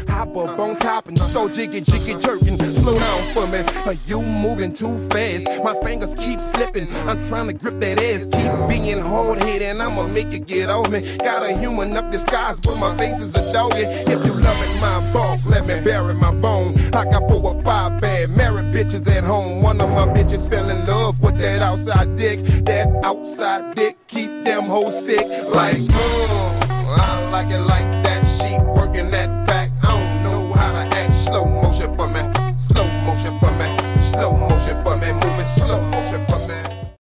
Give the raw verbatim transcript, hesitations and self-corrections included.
Hop up on top and start jiggy, jiggy, jerking. Slow down for me, are you moving too fast? My fingers keep slipping, I'm trying to grip that ass. Keep being hard-headed and I'ma make it get on me. Got a human up disguise, but my face is a doggy. If you loving my bulk, let me bury my bone. I got four or five bad married bitches at home. One of my bitches fell in love with that outside dick. That outside dick keep them hoes sick. Like, mm, I like it like